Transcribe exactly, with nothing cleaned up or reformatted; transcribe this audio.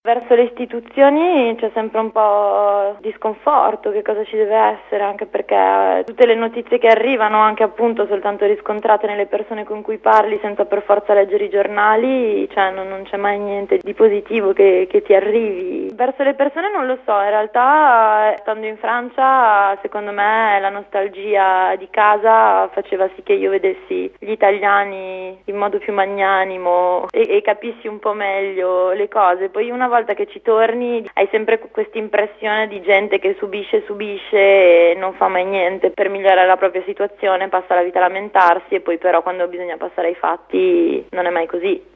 Verso le istituzioni c'è sempre un po' di sconforto, che cosa ci deve essere, anche perché tutte le notizie che arrivano, anche appunto soltanto riscontrate nelle persone con cui parli senza per forza leggere i giornali, cioè non, non c'è mai niente di positivo che, che ti arrivi. Verso le persone non lo so, in realtà stando in Francia secondo me la nostalgia di casa faceva sì che io vedessi gli italiani in modo più magnanimo e, e capissi un po' meglio le cose. Poi una volta che ci torni hai sempre questa impressione di gente che subisce, subisce e non fa mai niente per migliorare la propria situazione, passa la vita a lamentarsi e poi però quando bisogna passare ai fatti non è mai così.